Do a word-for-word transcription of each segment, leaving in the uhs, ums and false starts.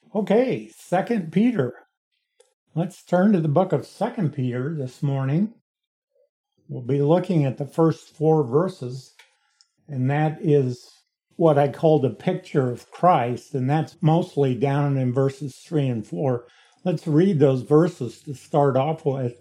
Okay, Second Peter. Let's turn to the book of Second Peter this morning. We'll be looking at the first four verses, and that is what I called a picture of Christ, and that's mostly down in verses three and four. Let's read those verses to start off with.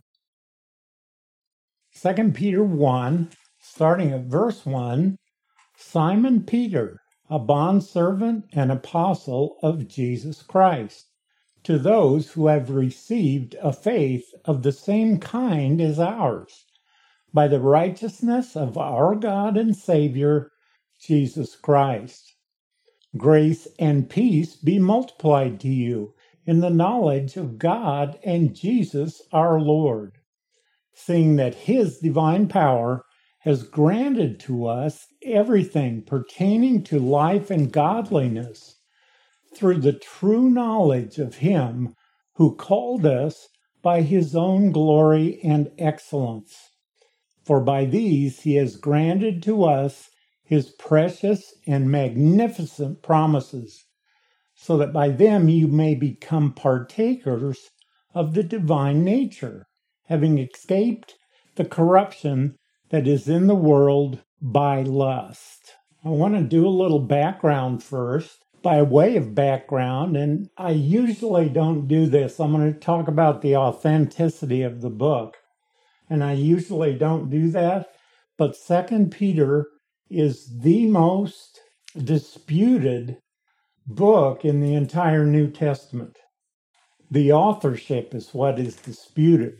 Second Peter one, starting at verse one, Simon Peter, a bondservant and apostle of Jesus Christ, to those who have received a faith of the same kind as ours, by the righteousness of our God and Savior, Jesus Christ. Grace and peace be multiplied to you in the knowledge of God and Jesus our Lord, seeing that His divine power has granted to us everything pertaining to life and godliness through the true knowledge of Him who called us by His own glory and excellence. For by these He has granted to us His precious and magnificent promises, so that by them you may become partakers of the divine nature, having escaped the corruption that is in the world by lust. I want to do a little background first. By way of background, and I usually don't do this, I'm going to talk about the authenticity of the book, and I usually don't do that, but Second Peter is the most disputed book in the entire New Testament. The authorship is what is disputed.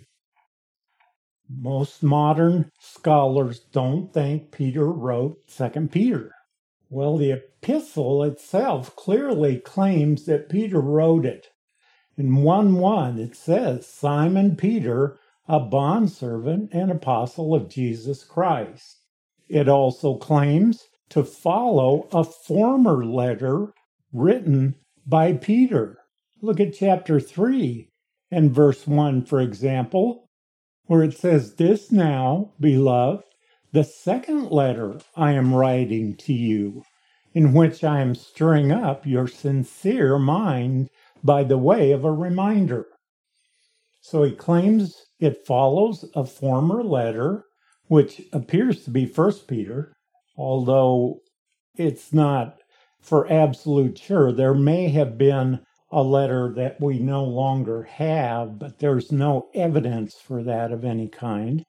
Most modern scholars don't think Peter wrote Second Peter. Well, the epistle itself clearly claims that Peter wrote it. In one one, it says, Simon Peter, a bondservant and apostle of Jesus Christ. It also claims to follow a former letter written by Peter. Look at chapter three and verse one, for example, where it says, This now, beloved, the second letter I am writing to you, in which I am stirring up your sincere mind by the way of a reminder. So he claims it follows a former letter, which appears to be First Peter, although it's not for absolute sure. There may have been a letter that we no longer have, but there's no evidence for that of any kind.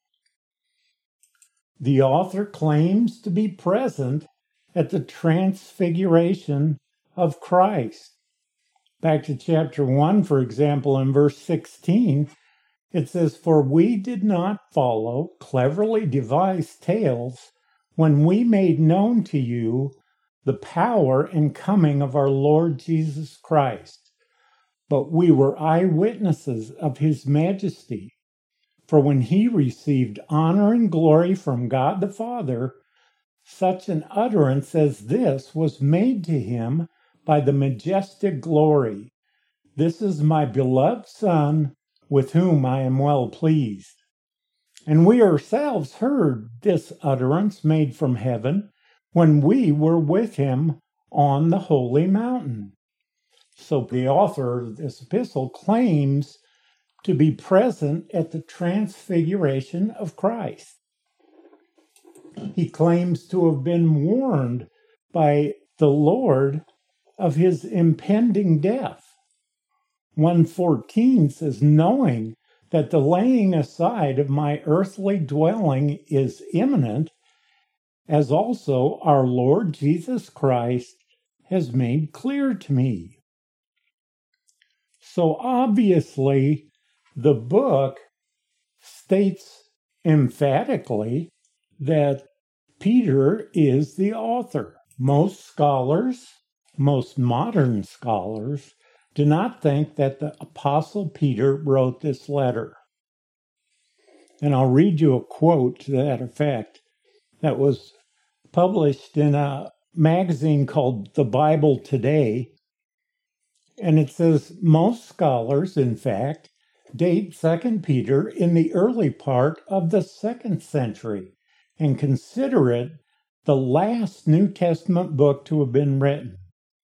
The author claims to be present at the transfiguration of Christ. Back to chapter one, for example, in verse sixteen, it says, For we did not follow cleverly devised tales when we made known to you the power and coming of our Lord Jesus Christ, but we were eyewitnesses of His majesty. For when He received honor and glory from God the Father, such an utterance as this was made to Him by the majestic glory. This is my beloved Son, with whom I am well pleased. And we ourselves heard this utterance made from heaven when we were with Him on the holy mountain. So the author of this epistle claims to be present at the transfiguration of Christ. He claims to have been warned by the Lord of His impending death. one fourteen says, Knowing that the laying aside of my earthly dwelling is imminent, as also our Lord Jesus Christ has made clear to me. So obviously, the book states emphatically that Peter is the author. Most scholars, most modern scholars, do not think that the Apostle Peter wrote this letter. And I'll read you a quote to that effect that was published in a magazine called The Bible Today. And it says, most scholars, in fact, date Second Peter in the early part of the second century and consider it the last New Testament book to have been written.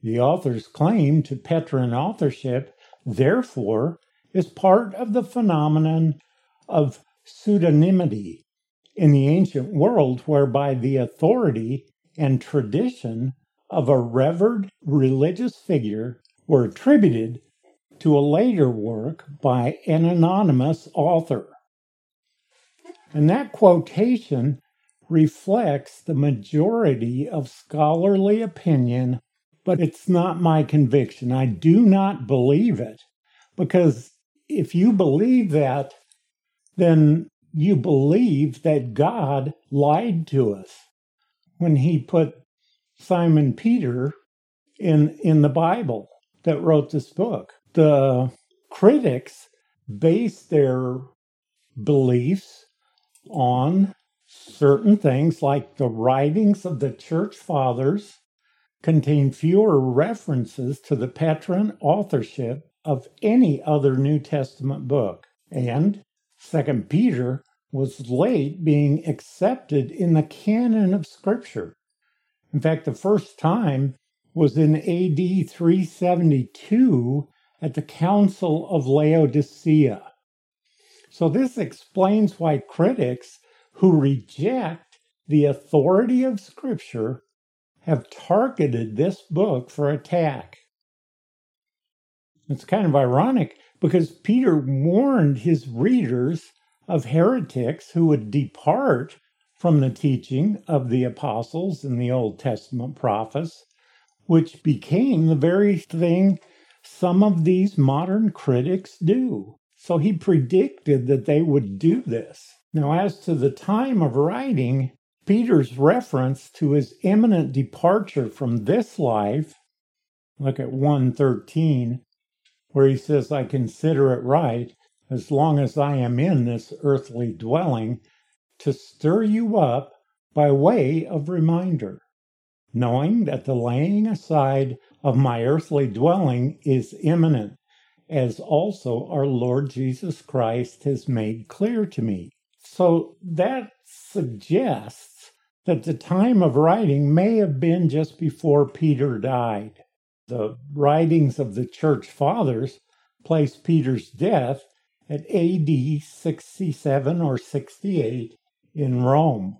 The author's claim to Petrine authorship, therefore, is part of the phenomenon of pseudonymity in the ancient world, whereby the authority and tradition of a revered religious figure were attributed to a later work by an anonymous author. And that quotation reflects the majority of scholarly opinion, but it's not my conviction. I do not believe it, because if you believe that, then you believe that God lied to us when he put Simon Peter in, in the Bible that wrote this book. The critics base their beliefs on certain things, like the writings of the church fathers contain fewer references to the Petrine authorship of any other New Testament book. And Second Peter was late being accepted in the canon of Scripture. In fact, the first time was in A D three seventy-two at the Council of Laodicea. So this explains why critics who reject the authority of Scripture have targeted this book for attack. It's kind of ironic because Peter warned his readers of heretics who would depart from the teaching of the apostles and the Old Testament prophets, which became the very thing some of these modern critics do. So he predicted that they would do this. Now, as to the time of writing, Peter's reference to his imminent departure from this life, look at one thirteen, where he says, I consider it right, as long as I am in this earthly dwelling, to stir you up by way of reminder, knowing that the laying aside of my earthly dwelling is imminent, as also our Lord Jesus Christ has made clear to me. So that suggests that the time of writing may have been just before Peter died. The writings of the church fathers place Peter's death at A D sixty-seven or sixty-eight in Rome.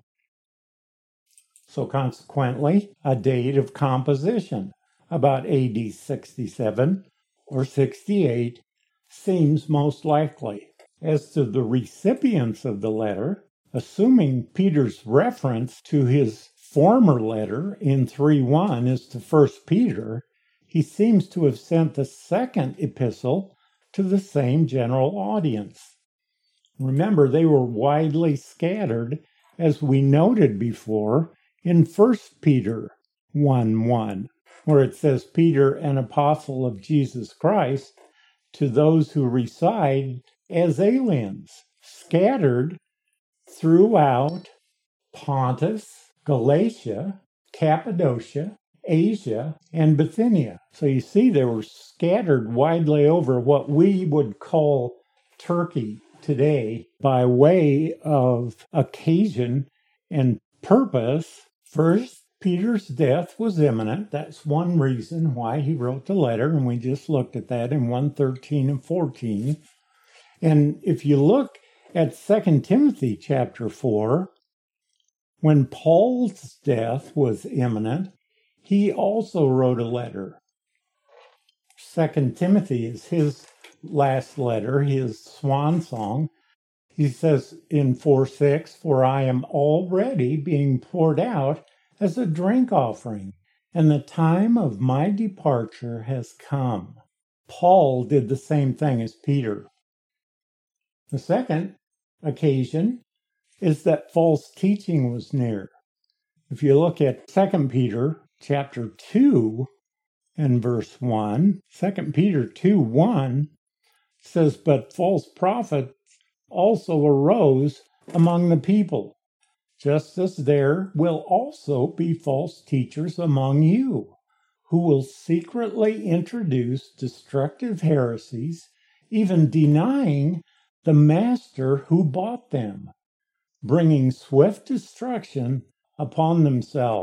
So consequently, a date of composition about A D sixty-seven or sixty-eight seems most likely. As to the recipients of the letter, assuming Peter's reference to his former letter in three one is to First Peter, he seems to have sent the second epistle to the same general audience. Remember, they were widely scattered, as we noted before, in First Peter one one, where it says, Peter, an apostle of Jesus Christ, to those who reside as aliens, scattered throughout Pontus, Galatia, Cappadocia, Asia, and Bithynia. So you see, they were scattered widely over what we would call Turkey today by way of occasion and purpose. First, Peter's death was imminent. That's one reason why he wrote the letter, and we just looked at that in one thirteen and fourteen. And if you look at Second Timothy chapter four, when Paul's death was imminent, he also wrote a letter. Second Timothy is his last letter, his swan song. He says in four six, for I am already being poured out as a drink offering, and the time of my departure has come. Paul did the same thing as Peter. The second occasion is that false teaching was near. If you look at Second Peter chapter two and verse one, Second Peter two one says, but false prophets also arose among the people, just as there will also be false teachers among you, who will secretly introduce destructive heresies, even denying the master who bought them, bringing swift destruction upon themselves.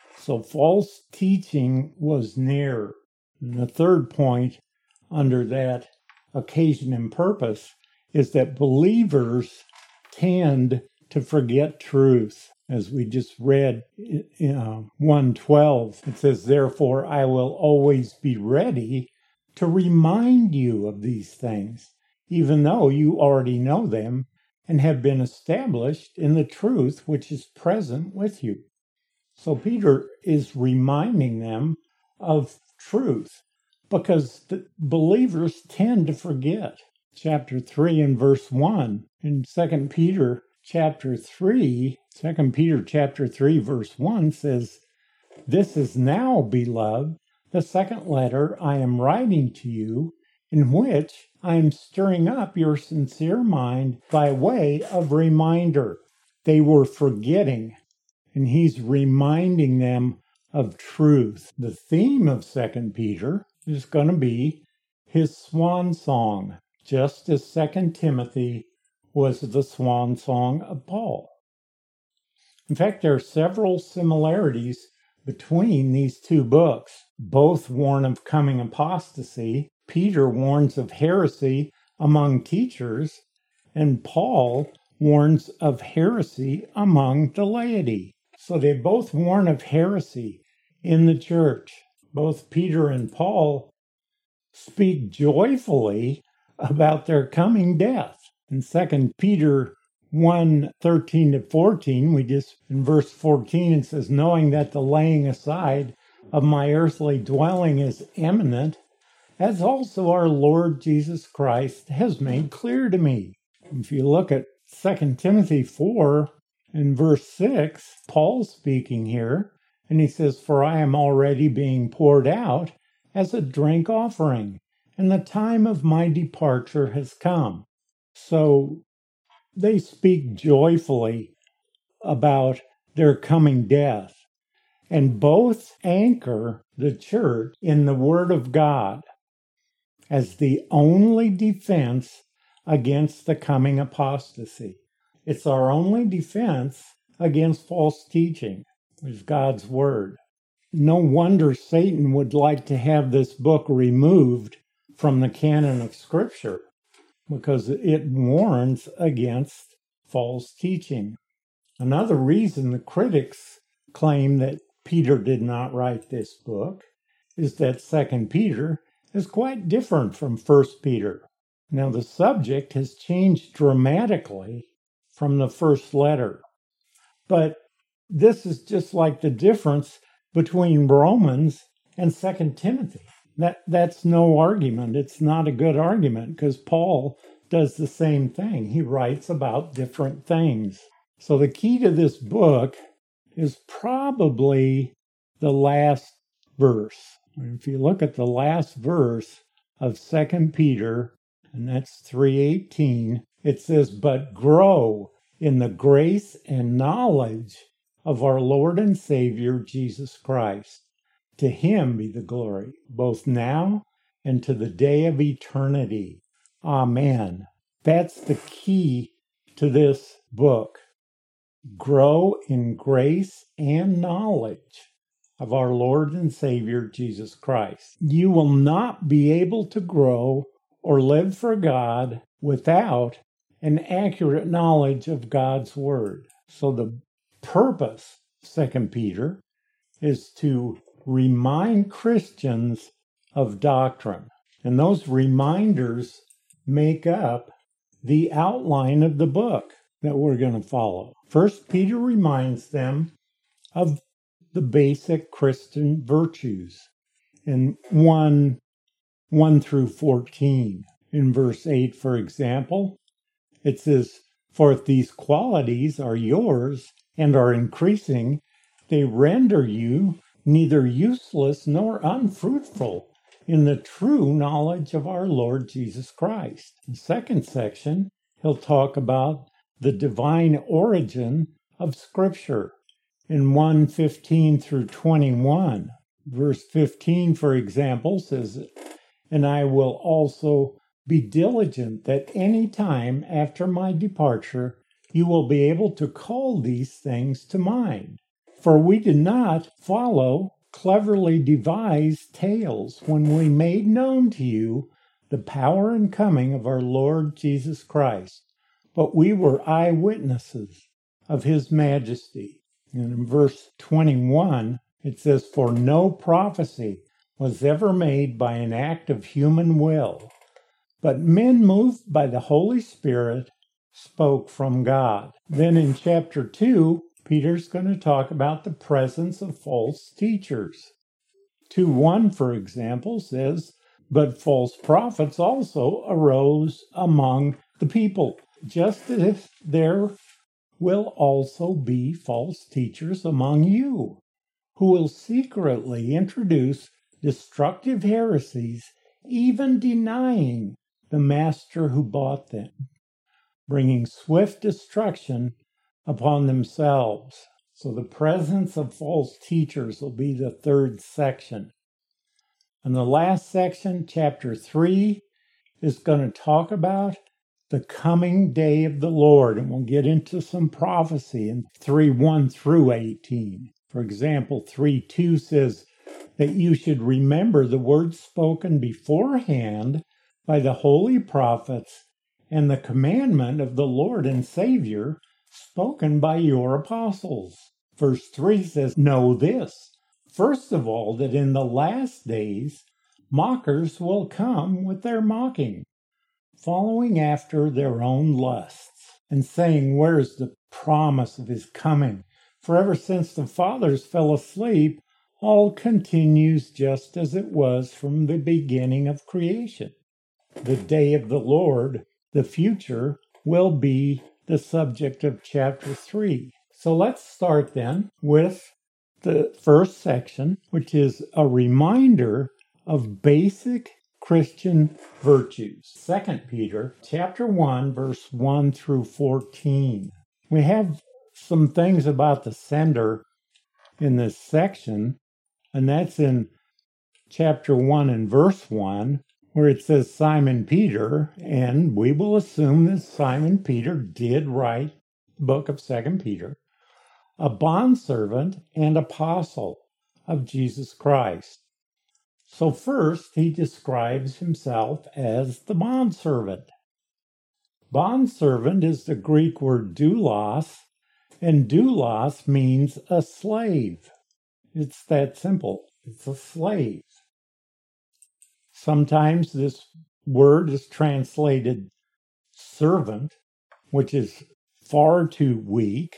So false teaching was near. And the third point under that occasion and purpose is that believers tend to forget truth. As we just read in uh, one twelve, it says, "Therefore I will always be ready to remind you of these things, even though you already know them and have been established in the truth which is present with you." So Peter is reminding them of truth because the believers tend to forget. Chapter three and verse one in Second Peter chapter three, Second Peter chapter three verse one says, "This is now, beloved, the second letter I am writing to you, in which I am stirring up your sincere mind by way of reminder." They were forgetting, and he's reminding them of truth. The theme of Second Peter is going to be his swan song, just as Second Timothy was the swan song of Paul. In fact, there are several similarities between these two books. Both warn of coming apostasy. Peter warns of heresy among teachers, and Paul warns of heresy among the laity. So they both warn of heresy in the church. Both Peter and Paul speak joyfully about their coming death. In Second Peter one, thirteen to fourteen, we just, in verse fourteen, it says, "Knowing that the laying aside of my earthly dwelling is imminent, as also our Lord Jesus Christ has made clear to me." If you look at Second Timothy four and verse six, Paul's speaking here, and he says, "For I am already being poured out as a drink offering, and the time of my departure has come." So they speak joyfully about their coming death, and both anchor the church in the Word of God as the only defense against the coming apostasy. It's our only defense against false teaching, is God's Word. No wonder Satan would like to have this book removed from the canon of Scripture, because it warns against false teaching. Another reason the critics claim that Peter did not write this book is that Second Peter is quite different from First Peter. Now, the subject has changed dramatically from the first letter, but this is just like the difference between Romans and Second Timothy. That that's no argument. It's not a good argument, because Paul does the same thing. He writes about different things. So the key to this book is probably the last verse. If you look at the last verse of Second Peter, and that's three eighteen, it says, "But grow in the grace and knowledge of our Lord and Savior Jesus Christ. To him be the glory, both now and to the day of eternity. Amen." That's the key to this book. Grow in grace and knowledge of our Lord and Savior Jesus Christ. You will not be able to grow or live for God without an accurate knowledge of God's Word. So the purpose, Second Peter, is to remind Christians of doctrine. And those reminders make up the outline of the book that we're going to follow. First, Peter reminds them of the basic Christian virtues in one, one through fourteen. In verse eight, for example, it says, "For if these qualities are yours and are increasing, they render you neither useless nor unfruitful in the true knowledge of our Lord Jesus Christ." The second section, he'll talk about the divine origin of Scripture in one fifteen through twenty-one. Verse fifteen, for example, says, "And I will also be diligent that any time after my departure you will be able to call these things to mind, For we did not follow cleverly devised tales when we made known to you the power and coming of our Lord Jesus Christ, but we were eyewitnesses of his majesty. And in verse twenty-one, it says, For no prophecy was ever made by an act of human will, but men moved by the Holy Spirit spoke from God. Then in chapter two, Peter's going to talk about the presence of false teachers. two one, for example, says, But false prophets also arose among the people, just as there will also be false teachers among you, who will secretly introduce destructive heresies, even denying the master who bought them, bringing swift destruction upon themselves. So the presence of false teachers will be the third section. And the last section, chapter three, is going to talk about the coming day of the Lord. And we'll get into some prophecy in three one through eighteen. For example, three two says that you should remember the words spoken beforehand by the holy prophets and the commandment of the Lord and Savior spoken by your apostles. Verse three says, Know this, first of all, that in the last days mockers will come with their mocking, following after their own lusts, and saying, Where's the promise of his coming? For ever since the fathers fell asleep, all continues just as it was from the beginning of creation. The day of the Lord, the future, will be the subject of chapter three. So let's start then with the first section, which is a reminder of basic Christian virtues. Second Peter chapter one, verse one through fourteen. We have some things about the sender in this section, and that's in chapter one and verse one, where it says Simon Peter, and we will assume that Simon Peter did write the book of Second Peter, a bondservant and apostle of Jesus Christ. So first, he describes himself as the bondservant. Bondservant is the Greek word doulos, and doulos means a slave. It's that simple. It's a slave. Sometimes this word is translated servant, which is far too weak.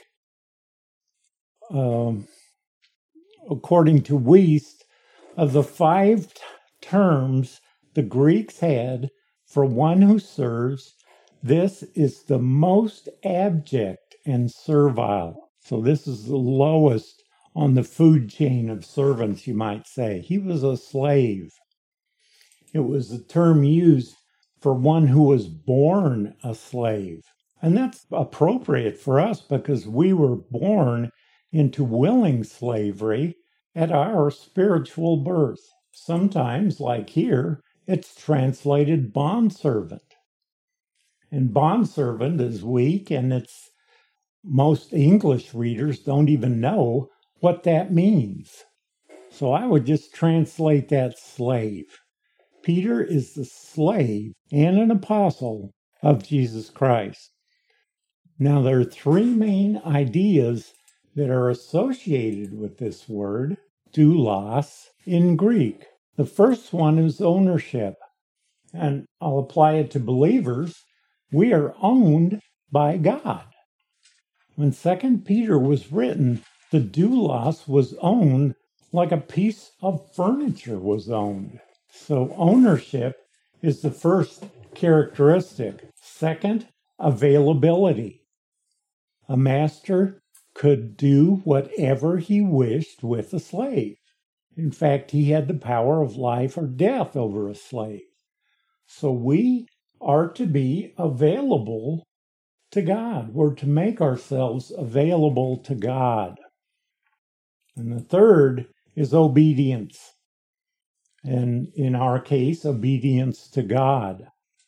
Um, according to Wuest, of the five t- terms the Greeks had for one who serves, this is the most abject and servile. So this is the lowest on the food chain of servants, you might say. He was a slave. It was the term used for one who was born a slave. And that's appropriate for us because we were born into willing slavery at our spiritual birth. Sometimes, like here, it's translated bondservant. And bondservant is weak, and it's most English readers don't even know what that means. So I would just translate that slave. Peter is the slave and an apostle of Jesus Christ. Now, there are three main ideas that are associated with this word, doulos, in Greek. The first one is ownership, and I'll apply it to believers. We are owned by God. When Second Peter was written, the doulos was owned like a piece of furniture was owned. So ownership is the first characteristic. Second, availability. A master could do whatever he wished with a slave. In fact, he had the power of life or death over a slave. So we are to be available to God. We're to make ourselves available to God. And the third is obedience. And in our case, obedience to God.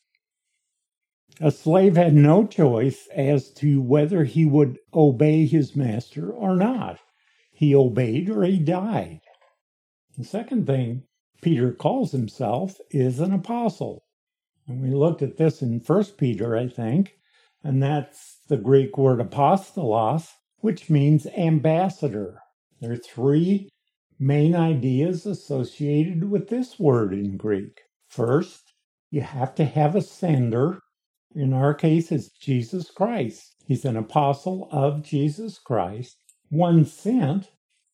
A slave had no choice as to whether he would obey his master or not. he obeyed or he died. The second thing Peter calls himself is an apostle. And we looked at this in First Peter, I think, and that's the Greek word apostolos, which means ambassador. There are three main ideas associated with this word in Greek. First, you have to have a sender. In our case, it's Jesus Christ. He's an apostle of Jesus Christ. One sent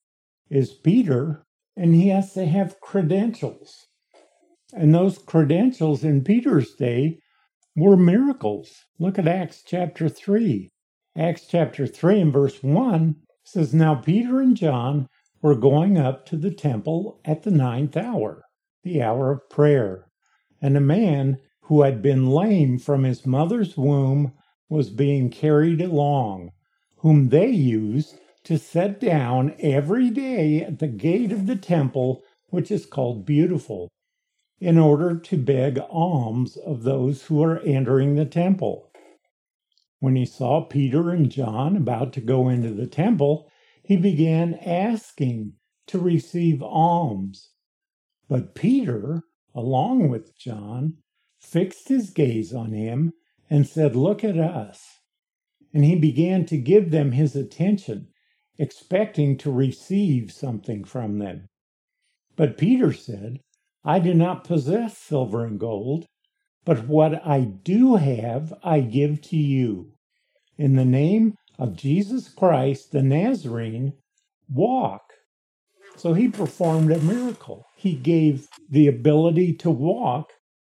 is Peter, and he has to have credentials. And those credentials in Peter's day were miracles. Look at Acts chapter three. Acts chapter three and verse one says, Now Peter and John were going up to the temple at the ninth hour, the hour of prayer. And a man who had been lame from his mother's womb was being carried along, whom they used to set down every day at the gate of the temple, which is called Beautiful, in order to beg alms of those who are entering the temple. When he saw Peter and John about to go into the temple, he began asking to receive alms. But Peter, along with John, fixed his gaze on him and said, Look at us. And he began to give them his attention, expecting to receive something from them. But Peter said, I do not possess silver and gold, but what I do have I give to you. In the name of Jesus Christ the Nazarene, walk. So he performed a miracle. He gave the ability to walk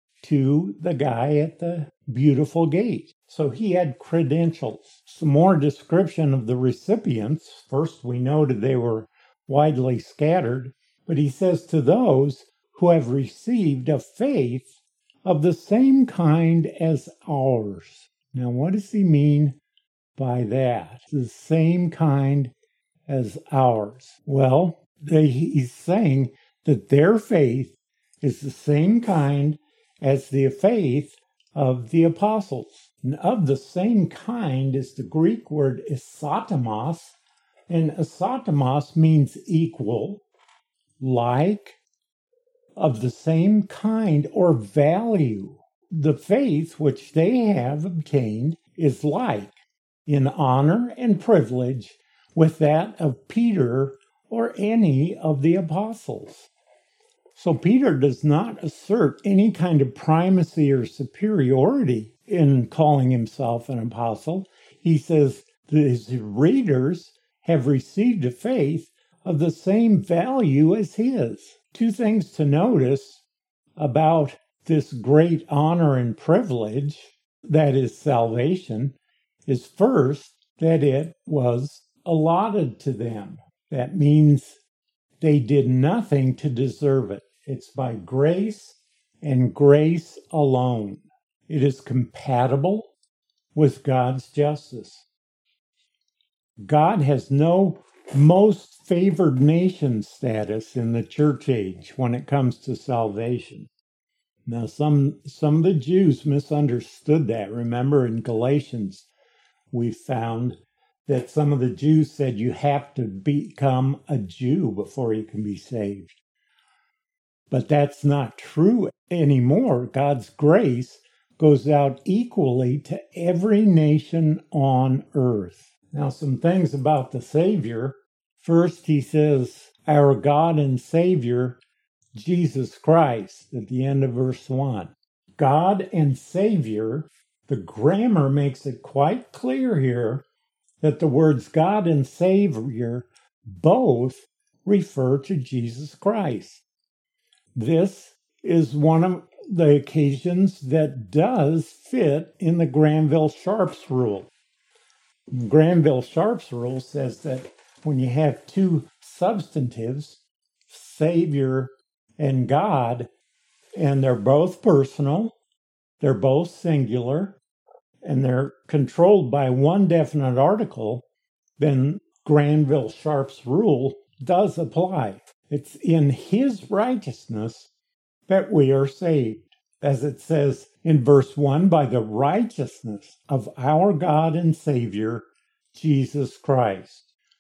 to the guy at the Beautiful gate. So he had credentials. Some more description of the recipients. First, we noted they were widely scattered, but he says to those who have received a faith of the same kind as ours. Now, what does he mean by that? The same kind as ours. Well, they, he's saying that their faith is the same kind as the faith of the apostles. And of the same kind is the Greek word isotamos, and isotamos means equal, like, of the same kind or value. The faith which they have obtained is like, in honor and privilege, with that of Peter or any of the apostles. So Peter does not assert any kind of primacy or superiority in calling himself an apostle. He says that his readers have received a faith of the same value as his. Two things to notice about this great honor and privilege, that is salvation, is first that it was allotted to them. That means they did nothing to deserve it. It's by grace and grace alone. It is compatible with God's justice. God has no most favored nation status in the church age when it comes to salvation. Now, some, some of the Jews misunderstood that. Remember in Galatians, we found that some of the Jews said you have to become a Jew before you can be saved. But that's not true anymore. God's grace goes out equally to every nation on earth. Now, some things about the Savior. First, he says, our God and Savior, Jesus Christ, at the end of verse one. God and Savior, the grammar makes it quite clear here that the words God and Savior both refer to Jesus Christ. This is one of the occasions that does fit in the Granville-Sharp's rule. Granville-Sharp's rule says that when you have two substantives, Savior and God, and they're both personal, they're both singular, and they're controlled by one definite article, then Granville-Sharp's rule does apply. It's in his righteousness that we are saved. As it says in verse one, by the righteousness of our God and Savior, Jesus Christ.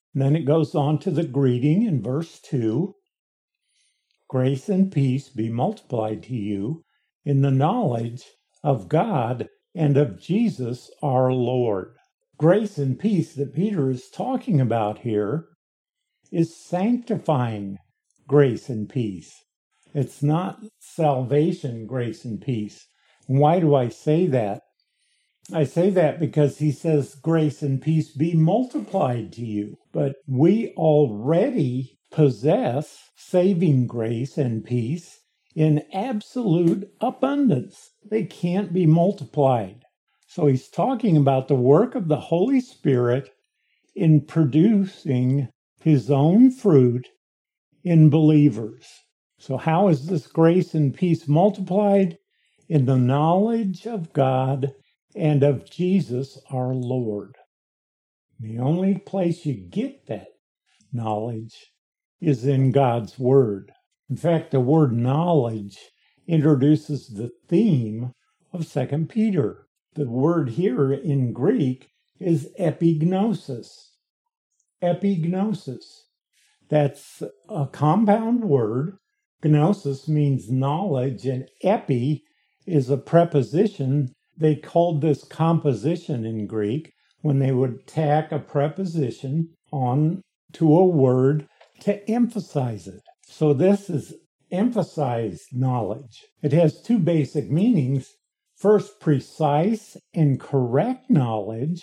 And then it goes on to the greeting in verse two. Grace and peace be multiplied to you in the knowledge of God and of Jesus our Lord. Grace and peace that Peter is talking about here is sanctifying grace and peace. It's not salvation, grace and peace. Why do I say that? I say that because he says grace and peace be multiplied to you. But we already possess saving grace and peace in absolute abundance. They can't be multiplied. So he's talking about the work of the Holy Spirit in producing his own fruit in believers. So how is this grace and peace multiplied? In the knowledge of God and of Jesus our Lord. The only place you get that knowledge is in God's Word. In fact, the word knowledge introduces the theme of Second Peter. The word here in Greek is epignosis. Epignosis. That's a compound word. Gnosis means knowledge, and epi is a preposition. They called this composition in Greek when they would tack a preposition on to a word to emphasize it. So this is emphasized knowledge. It has two basic meanings. First, precise and correct knowledge,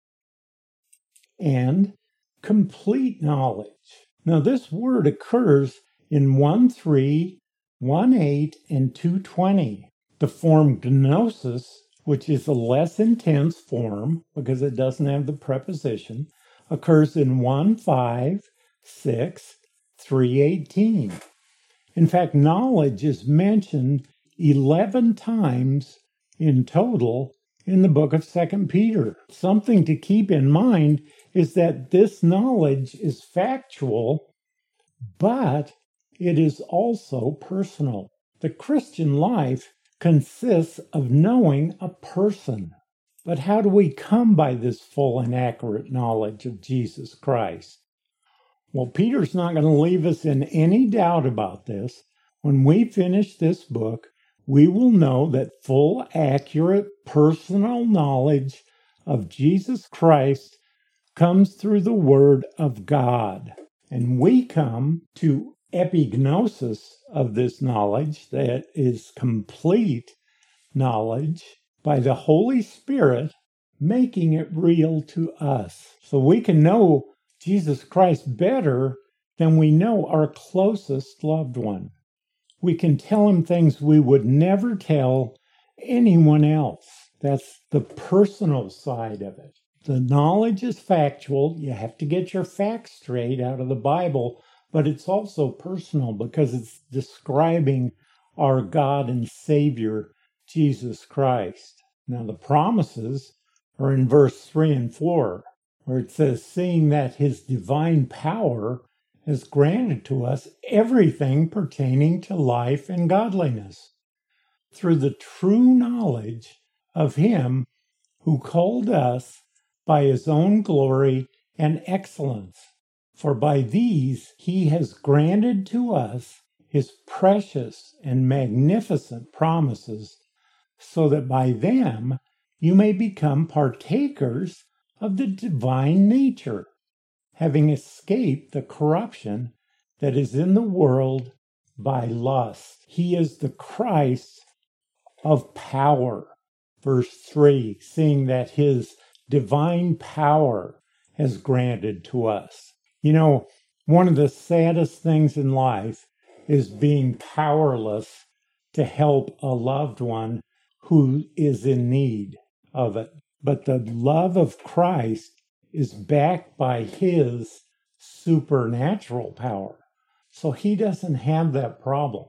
and complete knowledge. Now, this word occurs in one three, one eight, and two twenty. The form gnosis, which is a less intense form because it doesn't have the preposition, occurs in one five, six, three eighteen. In fact, knowledge is mentioned eleven times in total in the book of Second Peter. Something to keep in mind is that this knowledge is factual, but it is also personal. The Christian life consists of knowing a person. But how do we come by this full and accurate knowledge of Jesus Christ? Well, Peter's not going to leave us in any doubt about this. When we finish this book, we will know that full, accurate, personal knowledge of Jesus Christ comes through the Word of God. And we come to epignosis of this knowledge that is complete knowledge by the Holy Spirit making it real to us. So we can know Jesus Christ better than we know our closest loved one. We can tell him things we would never tell anyone else. That's the personal side of it. The knowledge is factual. You have to get your facts straight out of the Bible, but it's also personal because it's describing our God and Savior, Jesus Christ. Now, the promises are in verse three and four, where it says, seeing that his divine power has granted to us everything pertaining to life and godliness, through the true knowledge of him who called us by his own glory and excellence. For by these he has granted to us his precious and magnificent promises, so that by them you may become partakers of the divine nature, having escaped the corruption that is in the world by lust. He is the Christ of power. Verse three, seeing that his divine power has granted to us. You know, one of the saddest things in life is being powerless to help a loved one who is in need of it. But the love of Christ is backed by his supernatural power. So he doesn't have that problem.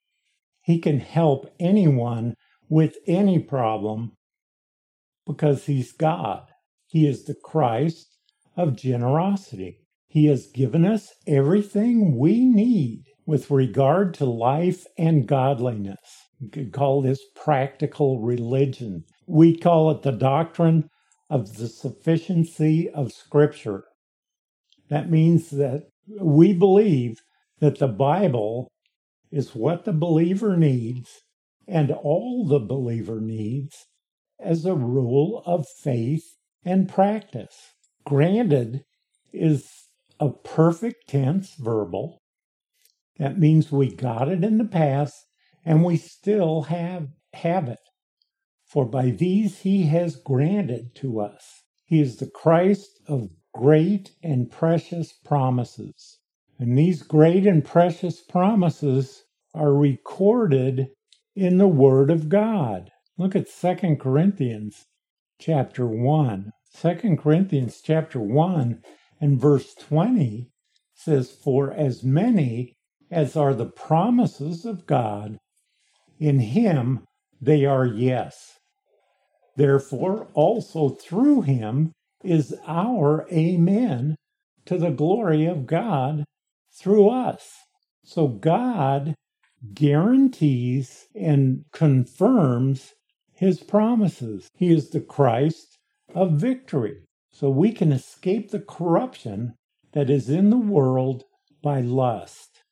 He can help anyone with any problem because he's God. He is the Christ of generosity. He has given us everything we need with regard to life and godliness. You could call this practical religion. We call it the doctrine of the sufficiency of Scripture. That means that we believe that the Bible is what the believer needs and all the believer needs as a rule of faith and practice. Granted is a perfect tense verbal. That means we got it in the past and we still have, have it. For by these he has granted to us. He is the Christ of great and precious promises. And these great and precious promises are recorded in the Word of God. Look at Second Corinthians chapter one. Second Corinthians chapter one and verse twenty says, "For as many as are the promises of God, in him they are yes. Therefore also through him is our amen to the glory of God through us." So God guarantees and confirms his promises. He is the Christ of victory. So we can escape the corruption that is in the world by lust.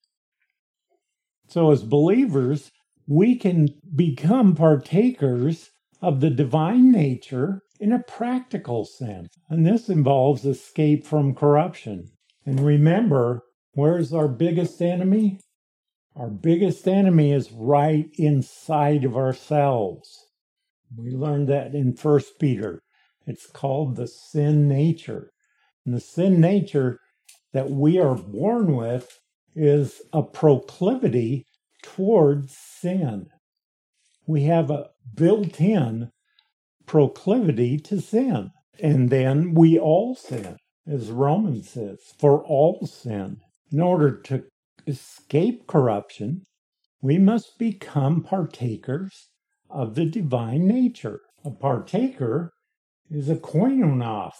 So as believers, we can become partakers of the divine nature in a practical sense. And this involves escape from corruption. And remember, where's our biggest enemy? Our biggest enemy is right inside of ourselves. We learned that in First Peter. It's called the sin nature. And the sin nature that we are born with is a proclivity towards sin. We have a built-in proclivity to sin. And then we all sin, as Romans says, for all sin. In order to escape corruption, we must become partakers of the divine nature. A partaker is a koinonos.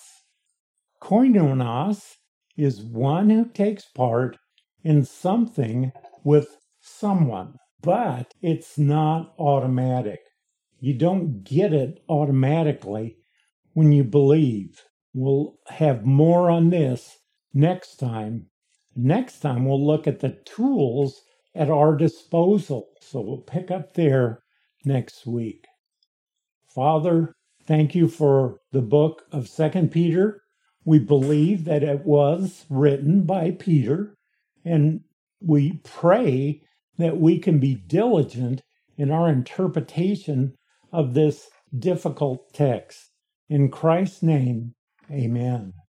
Koinonos is one who takes part in something with someone, but it's not automatic. You don't get it automatically when you believe. We'll have more on this next time. Next time, we'll look at the tools at our disposal. So we'll pick up there next week. Father, thank you for the book of Second Peter. We believe that it was written by Peter, and we pray that we can be diligent in our interpretation of this difficult text. In Christ's name, amen.